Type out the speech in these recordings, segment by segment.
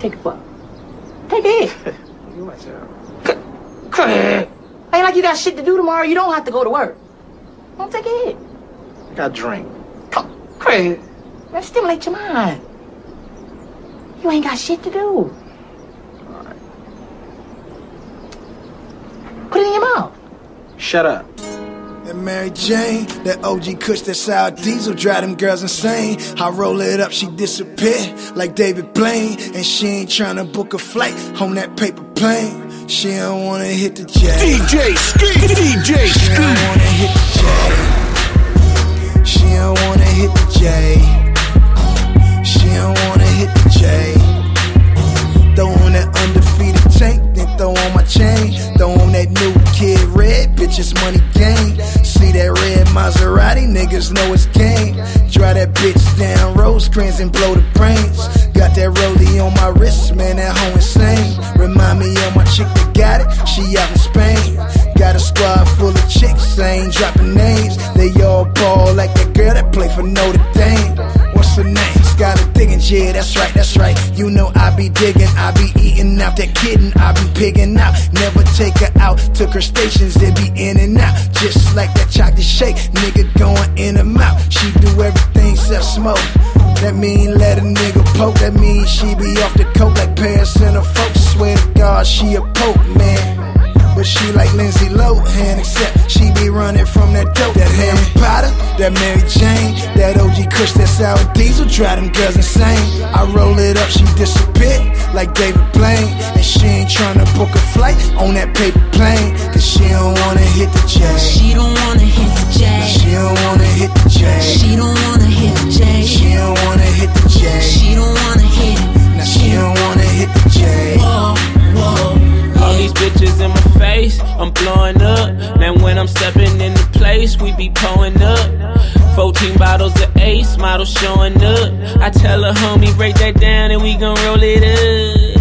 take it for? Take it. You watch out. Craig. Ain't like you got shit to do tomorrow. You don't have to go to work. Don't take it. I got a drink. Come, Craig. Man, stimulate your mind. You ain't got shit to do. Alright. Put it in your mouth. Shut up. That Mary Jane, that OG Kush, that sour diesel, drive them girls insane. I roll it up, she disappear like David Blaine. And she ain't tryna book a flight on that paper plane. She don't wanna hit the J. DJ Ski, DJ She don't wanna hit the J. She don't wanna hit the J. She don't wanna hit the J. Throw on that undefeated tank, then throw on my chain. Throw on that new Kid Red, bitches money game. See that red Maserati, niggas know it's game. Drive that bitch down Rosecrans and blow the brains. Got that rollie on my wrist, man, that hoe insane. Remind me of my chick that got it, she out in Spain. Got a squad full of chicks, I ain't dropping names. They all ball like that girl that play for Notre Dame. What's her name? Skylar Diggins, yeah, that's right. You know I be digging, I be eating out that kitten, I be pigging out. Never take her out, took her stations, they be in and out. Just like that chocolate shake, nigga going in and out. She do everything except smoke. That mean let a nigga poke, that mean she be off the coke like Paris and her folks. Swear to God, she a pope, man. But she like Lindsay Lohan, except she be running from that dope. That Harry Potter, that Mary Jane, that OG Kush, that sour diesel, drive them girls insane. I roll it up, she disappear like David Blaine. And she ain't tryna book a flight on that paper plane, cause she don't wanna hit the J. She don't wanna hit the J. She don't wanna hit the J. She don't wanna hit the J. She don't wanna hit the J. She don't wanna hit. Now she don't wanna hit the J. Whoa, whoa. All these bitches in my face, I'm blowing up. Now when I'm stepping in the place, we be pulling up. 14 bottles of Ace, model showing up. I tell her homie, break that down and we gon' roll it up.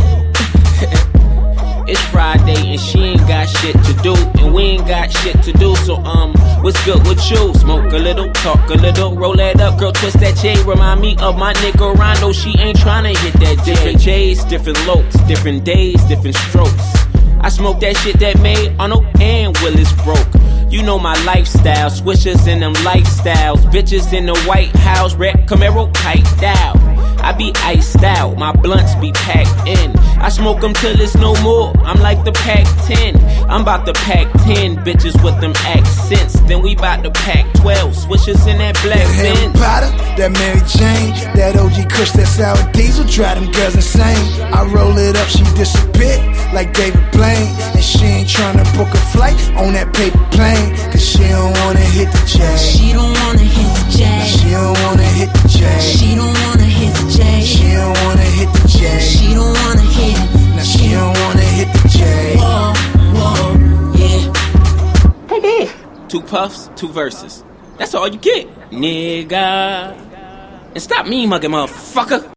It's Friday and she ain't got shit to do, and we ain't got shit to do. So what's good with you? Smoke a little, talk a little, roll that up, girl, twist that J. Remind me of my nigga Rondo, she ain't tryna hit that J. Different J's, different lopes, different days, different strokes. I smoke that shit that made Arnold and Willis broke. You know my lifestyle, swishers in them lifestyles. Bitches in the White House, red Camaro piped out. I be iced out, my blunts be packed in. I smoke them till it's no more, I'm like the Pac-10. I'm about to pack 10 bitches with them accents. Then we bout to pack 12 swishers in that black That Harry Benz. Potter, that Mary Jane, that OG Kush, that sour diesel, drive them girls insane. I roll it up, she disappear like David Blaine. And she ain't tryna book a flight on that paper plane, cause she don't wanna hit the J. She don't wanna hit the J. She don't wanna hit the J. She don't wanna hit the J. She don't wanna hit the J. She don't wanna hit. Now she don't wanna hit the J. Whoa, whoa, yeah. Take it. 2 puffs, 2 verses. That's all you get, nigga. And stop me mugging, motherfucker.